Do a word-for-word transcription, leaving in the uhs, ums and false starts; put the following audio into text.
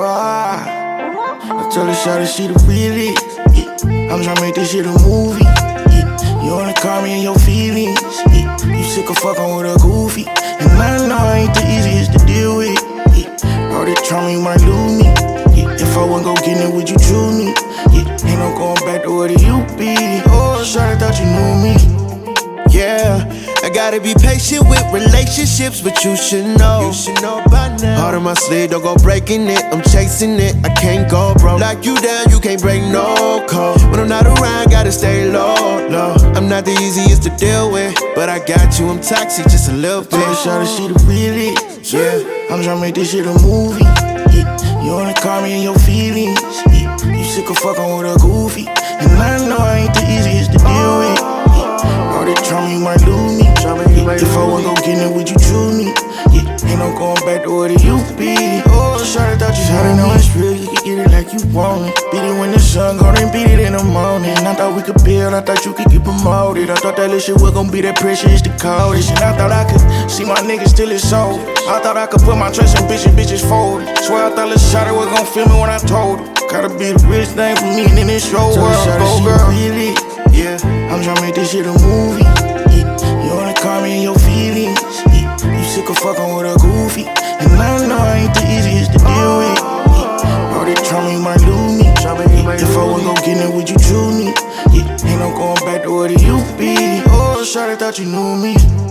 ah. I told her shawty she the realest. Yeah. I'm tryna make this shit a movie. Yeah. You only call me in your feelings. Yeah. You sick of fucking with a goofy. And I know I ain't the easiest to deal with. Yeah. All that trauma you might lose me. Yeah. If I wasn't gon' get it, would you choose me? Yeah. Ain't no going back to what it used to be. Oh, shawty thought you knew me. Yeah, I gotta be patient with relationships, but you should know. You should know by now. Heart on my sleeve, don't go breaking it. I'm chasing it, I can't go broke. Lock you down, you can't break no code. When I'm not around, gotta stay low, low. I'm not the easiest to deal with, but I got you, I'm toxic just a little bit. Told her shawty she the realest. Yeah, I'm tryna make this shit a movie. Yeah. You only call me in your feelings. Yeah. You sick of fucking with a goofy. And I know I ain't the easiest to deal with. All that trauma you might lose me. Yeah, if I wasn't gon' get it, would you choose me? Yeah, ain't no going back to what it used to be. Oh, shawty thought you shawty know it's real, you can get it like you want it. Beat it when the sun go, then beat it in the morning. I thought we could build, I thought you could get promoted. I thought that little shit was gon' be that precious, the coldest. And I thought I could see my niggas till it's sold. I thought I could put my trust in bitches, bitches folded. Swear I thought little shawty was gon' feel me when I told her. Gotta be the realest thing for me and in this show world, go girl. Really? Yeah, I'm tryna make this shit a movie. Yeah. You only call me in your feelings. Yeah. You sick of fucking with a goofy. And I know I ain't the easiest to deal with. Yeah. All that trauma you might lose me. Yeah. If I wasn't gon' get it, would you choose me? Yeah. Ain't no going back to what it used to be. Oh, shawty thought you knew me.